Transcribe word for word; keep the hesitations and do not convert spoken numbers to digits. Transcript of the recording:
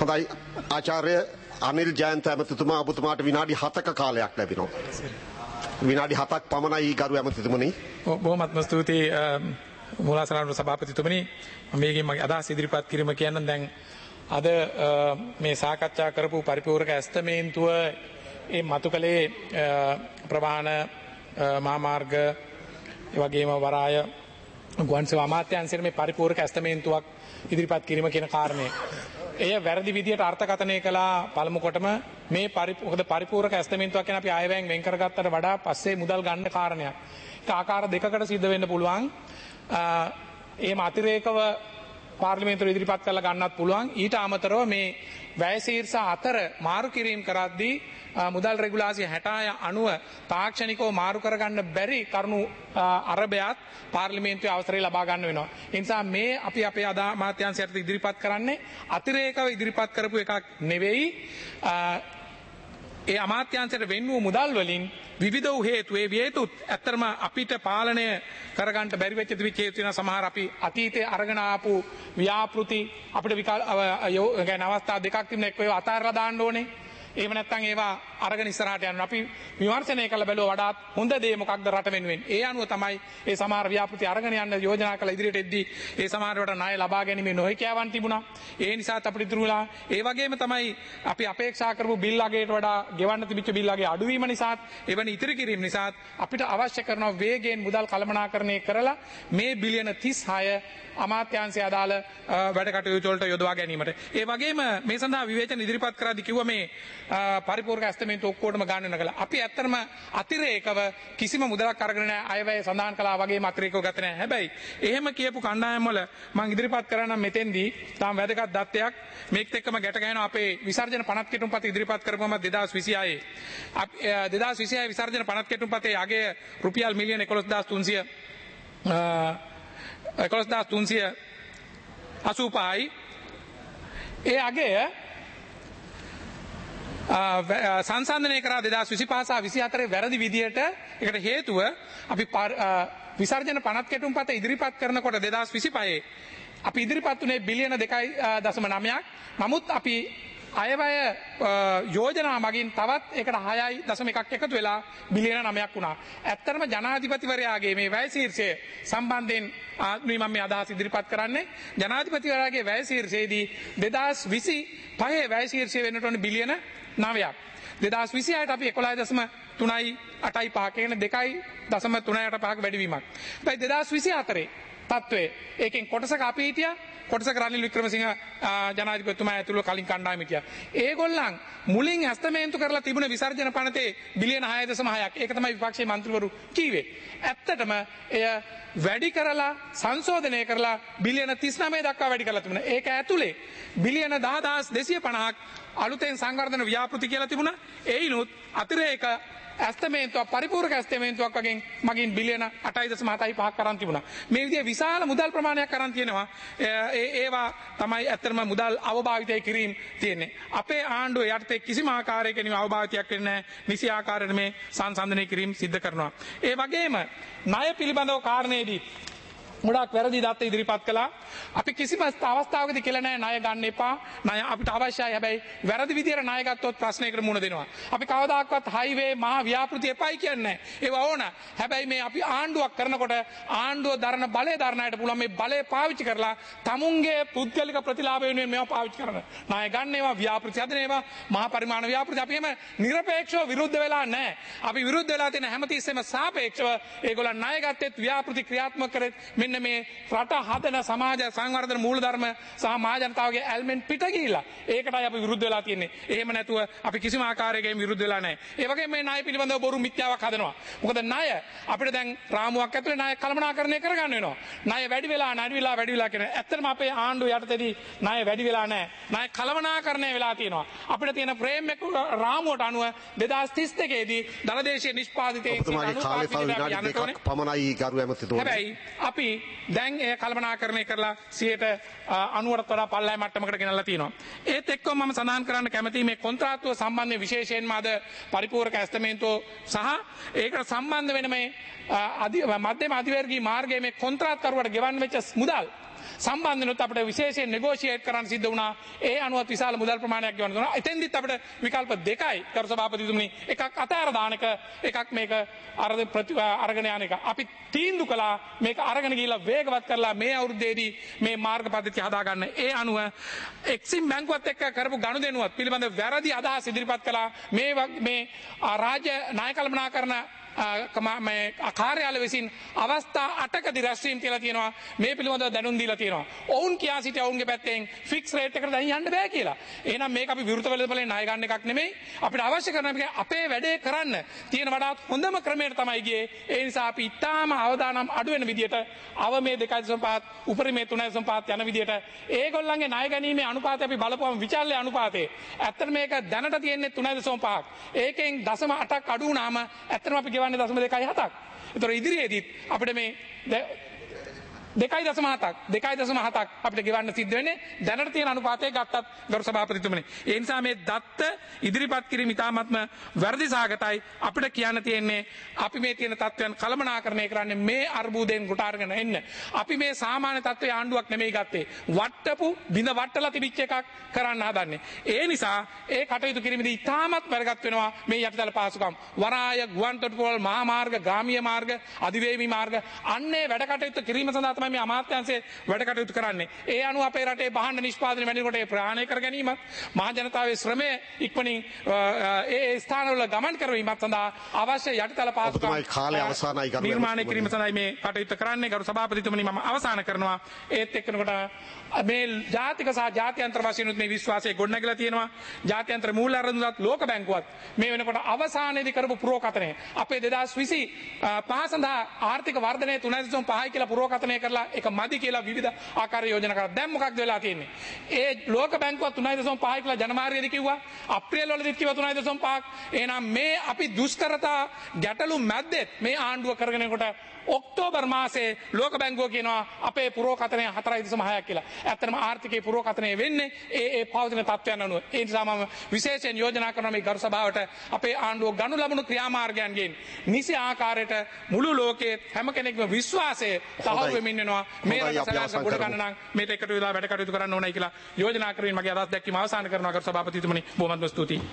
හොඳයි ආචාර්ය අනිල් ජයන්ත ඇමතිතුමා ඔබතුමාට විනාඩි හතක කාලයක් ලැබෙනවා. විනාඩි හතක් පමණයි ගරු ඇමතිතුමනි. බොහොමත්ම ස්තුතියි මූලාසන සභාපතිතුමනි. මේකෙන් මගේ අදහස් ඉදිරිපත් කිරීම කියන්න දැන් අද මේ සාකච්ඡා කරපු පරිපූර්ණක ඇස්තමේන්තුව ඒ මතුකලේ ප්‍රවාහන මහාමාර්ග ඒ වගේම වරාය ගුවන් සේවා අමාත්‍යාංශයේ මේ පරිපූර්ණක ඇස්තමේන්තුවක් ඉදිරිපත් කිරීම කියන කාරණේ එය වැරදි විදියට අර්ථකථනය කළා. පළමු කොටම මේ පරිපූර්ණ පරිපූර්ණක ඇස්තමේන්තුවක් කියන අපි ආයවැයෙන් වෙන් කරගත්තට වඩා පස්සේ මුදල් ගන්න කාරණයක්. ඒක ආකාර දෙකකට සිද්ධ වෙන්න පුළුවන්. එහෙම අතිරේකව පාර්ලිමේන්තුව ඉදිරිපත් කරලා ගන්නත් පුළුවන්. ඊට අමතරව මේ වැය ශීර්ෂ අතර මාරු කිරීම කරද්දී මුදල් රෙගුලාසිය හැටහය අනුව තාක්ෂණිකව මාරු කරගන්න බැරි කරුණු අරබයාත් පාර්ලිමේන්තුවේ අවසරය ලබා ගන්න වෙනවා. ඒ නිසා මේ අපි අපේ අමාත්‍යාංශයට ඉදිරිපත් කරන්නේ අතිරේකව ඉදිරිපත් කරපු එකක් නෙවෙයි. ඒ අමාත්‍යාංශයට වෙන් වූ මුදල් වලින් විවිධ වූ හේතු ඒ හේතුත් ඇත්තටම අපිට පාලනය කරගන්න බැරි වෙච්ච තිබිච්ච හේතු වෙන සමහර අපි අතීතයේ අරගෙන ආපු ව්‍යාපෘති අපිට විකල් අවස්ථා දෙකක් තිබුණා. එක්ක ඒවා අතාරලා දාන්න ඕනේ. එහෙම නැත්නම් ඒවා අරගෙන ඉස්සරහට යනවා. අපි විමර්ශනය කළ බැලුවා වඩාත් හොඳ දේ මොකක්ද රට වෙනුවෙන්. ඒ අනුව තමයි ඒ සමහර ව්‍යාපෘති අරගෙන යන්න යෝජනා කළ ඉදිරියට එද්දී ඒ සමහරවට ණය ලබා ගැනීම නොහැකියාවන් තිබුණා. ඒ නිසාත් අපිට ඉතුරුලා ඒ වගේම තමයි අපි අපේක්ෂා කරපු බිල් අගයට වඩා ගෙවන්න තිබිච්ච බිල් අගේ අඩුවීම නිසාත් එවැනි ඉතිරි කිරීම නිසාත් අපිට අවශ්‍ය කරන වේගයෙන් මුදල් කළමනාකරණය කරලා මේ බිලියන තිස් හය අමාත්‍යාංශය අදාළ වැඩ කටයුතු වලට යොදවා ගැනීමට. ඒ වගේම මේ සඳහා විවේචන ඉදිරිපත් කරද්දී කිව්වා මේ පරිපූර්ණක ඇස්තමේන්තුව ඔක්කොටම ගන්න වෙන කළා. අපි ඇත්තටම අතිරේකව කිසිම මුදලක් අරගෙන නැහැ. අයවැය සඳහන් කළා වගේම අතිරේකව ගත නැහැ. හැබැයි එහෙම කියපු කණ්ඩායම් වල මම ඉදිරිපත් කරන්නම් මෙතෙන්දී තාම වැදගත් දත්තයක් මේකත් එක්කම ගැට ගැහෙනවා. අපේ විසර්ජන පනත් කෙටුම්පත ඉදිරිපත් කරපුවම දෙදාස් විසිහය දෙදාස් විසිහය විසර්ජන පනත් කෙටුම්පතේ අගය රුපියල් මිලියන එකොළොස්දාස් තුන්සිය එකොළොස්දාස් තුන්සිය අසූ පහයි. ඒ අගය සංසන්දනය කරා දෙදාස් විසිපහ සහ විසිහතරේ වැරදි විදියට. ඒකට හේතුව අපි විසර්ජන පනත් කෙටුම්පත ඉදිරිපත් කරනකොට දෙදාස් විසිපහේ අපි ඉදිරිපත් උනේ බිලියන දෙකයි දශම නවයක්. නමුත් අපි අයවැය යෝජනා මගින් තවත් ඒකට හයයි දශම එකක් එකතු වෙලා බිලියන නවයක් වුණා. ඇත්තටම ජනාධිපතිවරයාගේ මේ වැය ශීර්ෂය සම්බන්ධයෙන් මම මේ අදහස් ඉදිරිපත් කරන්නේ. ජනාධිපතිවරයාගේ වැය ශීර්ෂයේදී දෙදාස් විසිපහේ වැය ශීර්ෂය වෙන්නට ඕනේ බිලියන නවයක්. දෙදාස් විසිහයට අපි එකොළහ දශම තුනයි අටයි පහ කියන දෙකයි දශම තුනයි අට පහක වැඩිවීමක්. හැබැයි දෙදාස් විසිහතරේ තත්ත්වය ඒකෙන් කොටසක අපි හිටියා. කොටසක රනිල් වික්‍රමසිංහ ජනාධිපතිතුමා ඇතුළු කලින් කණ්ඩායම හිටියා. ඒගොල්ලන් මුලින් ඇස්තමේන්තු කරලා තිබුණ විසර්ජන පනතේ බිලියන හය දශම හයක්. ඒක තමයි විපක්ෂයේ මන්ත්‍රීවරු කීවේ. ඇත්තටම එය වැඩි කරලා සංශෝධනය කරලා බිලියන තිස් නවය දක්වා වැඩි කරලා තිබුණා. ඒක ඇතුලේ බිලියන දහදාස් දෙසිය පනහක් අලුතෙන් සංවර්ධන ව්‍යාපෘති කියලා තිබුණා. ඒයිනුත් අතිරේක ඇස්තමේන්තුවක් පරිපූර්ණක ඇස්තමේන්තුවක් වගේ මගින් බිලියන අටයි දශම හතයි පහක් කරන් තිබුණා. මේ විදිහේ විශාල මුදල් ප්‍රමාණයක් කරන් තියෙනවා. ඒ ඒවා තමයි ඇත්තටම මුදල් අවභාවිතය කිරීම තියෙන්නේ. අපේ ආණ්ඩුව යටතේ කිසිම ආකාරයකින් අවභාවිතයක් වෙන්නේ නැහැ. නිසි ආකාරයට මේ සංසන්දනය කිරීම සිද්ධ කරනවා. ඒ වගේම ණය පිළිබඳව කාරණේදී ගොඩාක් වැරදි දත්ත ඉදිරිපත් කළා. අපි කිසිම අවස්ථාවකදී කියලා නැහැ ණය ගන්න එපා. ණය අපිට අවශ්‍යයි. හැබැයි වැරදි විදියට ණය ගත්තොත් ප්‍රශ්නයකට මුහුණ දෙනවා. අපි කවදාකවත් හයිවේ මහා ව්‍යාපෘති එපයි කියන්නේ නැහැ. ඒවා ඕන. හැබැයි මේ අපි ආණ්ඩුවක් කරනකොට ආණ්ඩුව දරන බලය දරණයට පුළුවන් මේ බලය පාවිච්චි කරලා තමුන්ගේ පුද්ගලික ප්‍රතිලාභ වෙනුවෙන් මේවා පාවිච්චි කරන. ණය ගන්න ඒවා ව්‍යාපෘති හදන ඒවා මහා පරිමාණ ව්‍යාපෘති අපි එහෙම නිරපේක්ෂව විරුද්ධ වෙලා නැහැ. අපි විරුද්ධ වෙලා තියෙන හැමතිස්සෙම සාපේක්ෂව ඒගොල්ලන් ණය ගත්තෙත් ව්‍යාපෘති ක්‍රියාත්මක කරෙත් මෙන්න මේ රට හදන සමාජ සංවර්ධන මූලධර්ම සහ මහා ජනතාවගේ ඇල්මෙන් පිට ගිහිලා ඒකටයි අපි විරුද්ධ වෙලා තියෙන්නේ. එහෙම නැතුව අපි කිසිම ආකාරයකින් විරුද්ධ වෙලා නැහැ. ඒ වගේම මේ ණය පිළිබඳව බොරු මිත්‍යාවක් හදනවා. මොකද ණය අපිට දැන් රාමුවක් ඇතුලේ ණය කළමනාකරණය කරගන්න වෙනවා. ණය වැඩි වෙලා නැති වෙලා වැඩි වෙලා කියන. ඇත්තටම අපේ ආණ්ඩුව යටතේදී ණය වැඩි වෙලා නැහැ. ණය කළමනාකරණය වෙලා තියෙනවා. අපිට තියෙන ෆ්‍රේම් එක රාමුවට අනුව දෙදාස් තිස් දෙකේ දී දලදේශීය නිෂ්පාදිතයෙන් පමණයි ගරු ඇමතිතුමනි. හැබැයි අපි දැන් ඒ කල්පනාකරණය කරලා සියයට අනූවකට වඩා පල්ලෑ මට්ටමකට ගෙනල්ලා තියෙනවා. ඒත් එක්කම මම සඳහන් කරන්න කැමතියි මේ කොන්ත්‍රාත්තුව සම්බන්ධයෙන් විශේෂයෙන්ම අද පරිපූර්ණක ඇස්තමේන්තුව සහ ඒකට සම්බන්ධ වෙන මේ මධ්‍යම අධිවර්ගීය මාර්ගයේ මේ කොන්ත්‍රාත්කරුවට ගෙවන්න වෙච්ච මුදල් සම්බන්ධනොත් අපිට විශේෂයෙන් නෙගෝෂියේට් කරන්න සිද්ධ වුණා. ඒ අනුවත් විශාල මුදල් ප්‍රමාණයක් ගෙවන්න දුන්නා. එතෙන්දිත් අපිට විකල්ප දෙකයි කරු සභාපතිතුමනි. එකක් අතෑර දාන එක, එකක් මේක අරගෙන යන එක. අපි තීන්දුව කළා මේක අරගෙන ගිහිල්ලා වේගවත් කරලා මේ අවුරුද්දේදී මේ මාර්ග පද්ධතිය හදාගන්න. ඒ අනුව එක්සිම් බැංකුවත් එක්ක කරපු ගනුදෙනුවත් පිළිබඳ වැරදි අදහස් ඉදිරිපත් කළා. මේ මේ රාජ්‍ය ණය කළමනාකරන මේ කාර්යාල විසින් අවස්ථා අටකදී රැස්වීම කියලා තියෙනවා. මේ පිළිබඳව දැනුම් දීලා තියෙනවා. ඔවුන් කියා සිටි ඔවුන්ගේ පැත්තෙන් ෆික්ස් රේට් එකට දැන් යන්න බෑ කියලා. එහෙනම් මේක අපි විරුද්ධ වෙලෙදපලෙන් ණය ගන්න එකක් නෙමෙයි. අපිට අවශ්‍ය කරන මේක අපේ වැඩේ කරන්න තියෙන වඩාත් හොඳම ක්‍රමයට තමයි ගියේ. ඒ නිසා අපි ඉතාම අවදානම් අඩු වෙන විදියට අවමේ දෙකයි දශම පහත් උපරිමේ තුනයි දශම පහත් යන විදියට ඒගොල්ලන්ගේ ණය ගැනීමේ අනුපාතය අපි බලපුවම විචාල්‍ය අනුපාතය. ඇත්තට මේක දැනට තියෙන්නේ තුනයි දශම පහක්. ඒකෙන් දශම අටක් අඩු වුණාම ඇත්තටම අපි දශම දෙකයි හතක්. ඒතර ඉදිරියේදීත් අපිට මේ දෙකයි දශම හතක් දෙකයි දශම හතක් අපිට ගෙවන්න සිද්ධ වෙන්නේ දැනට තියෙන අනුපාතය ගත්තත් ගරු සභාපතිතුමනි. ඒ නිසා මේ දත්ත ඉදිරිපත් කිරීම ඉතාමත්ම වැරදි සහගතයි. අපිට කියන්න තියෙන්නේ අපි මේ තියෙන තත්ත්වයන් කළමනාකරණය කරන්නේ මේ අර්බුදයෙන් කොට අරගෙන එන්න. අපි මේ සාමාන්‍ය තත්ත්වයේ ආණ්ඩුවක් නෙමෙයි ගත්තේ. වට්ටපු බිඳ වට්ටලා තිබිච්ච එකක් කරන්න හදන්නේ. ඒ නිසා ඒ කටයුතු කිරීමේදී ඉතාමත් වැරගත් වෙනවා මේ යටිතල පහසුකම්. වරාය, ගුවන්තොටුපොළ, මහා මාර්ග, ගාමීය මාර්ග, අධිවේගී මාර්ග අන්නේ වැඩ කටයුතු කිරීම සඳහා මේ අමාත්‍යාංශයේ වැඩ කටයුතු කරන්නේ. ඒ අනුව අපේ රටේ භාණ්ඩ නිෂ්පාදනය වැඩිකොට ඒ ප්‍රහාණය කර ගැනීමත් මහ ජනතාවේ ශ්‍රමය ඉක්මනින් ඒ ඒ ස්ථානවල ගමන් කරවීමත් සඳහා අවශ්‍ය යටිතල පහසුකම් නිර්මාණය කිරීම සඳහා මේ කටයුතු කරන්නේ. ගරු සභාපතිතුමනි මම අවසන් කරනවා. ඒත් එක්කනකොට මේ ජාතික සහ ජාත්‍යන්තර වශයෙන් මේ විශ්වාසය ගොඩනැගිලා තියෙනවා. ජාත්‍යන්තර මූල්‍ය අරමුදලත් ලෝක බැංකුවත් මේ වෙනකොට අවසානයේදී කරපු පුරෝකථනය අපේ දෙදාස් විසි පහ සඳහා ආර්ථික වර්ධනය තුනයි දශම පහයි කියලා පුරෝකථනය කරලා එක මදි කියලා විවිධ ආකාර යෝජනා කරා. දැන් මොකක්ද වෙලා තියෙන්නේ? ඒ ලෝක බැංකුව තුනයි දශම පහයි කියලා ජනවාරියේදී කිව්වා. අප්‍රේල් වලදීත් කිව්වා තුනයි දශම පහක්. එහෙනම් මේ අපි දුෂ්කරතා ගැටලු මැද්දේ මේ ආණ්ඩුව කරගෙන යනකොට ඔක්තෝබර් මාසේ ලෝක බැංකුව කියනවා අපේ පුරෝකථනය හතරයි දශම හයක් කියලා. ඇත්තටම ආර්ථිකයේ පුරෝකථනය වෙන්නේ ඒ ඒ පවතින තත්ත්වයන් අනුව. ඒ නිසා මම විශේෂයෙන් යෝජනා කරනවා මේ ගරු සභාවට අපේ ආණ්ඩුව ගනු ලබන ක්‍රියාමාර්ගයන්ගෙන් නිසි ආකාරයට මුළු ලෝකයේ හැම කෙනෙක්ම විශ්වාසය තහවුරු වෙමින් වෙනවා. මේ රට සැලැස්ම ගොඩ ගන්න නම් මේට එකට වෙලා වැඩ කටයුතු කරන්න ඕනයි කියලා යෝජනා කරමින් මගේ අදහස් දැක්වීම අවසන් කරනවා. ගරු සභාපතිතුමනි බොහොමත්ම ස්තුතියි.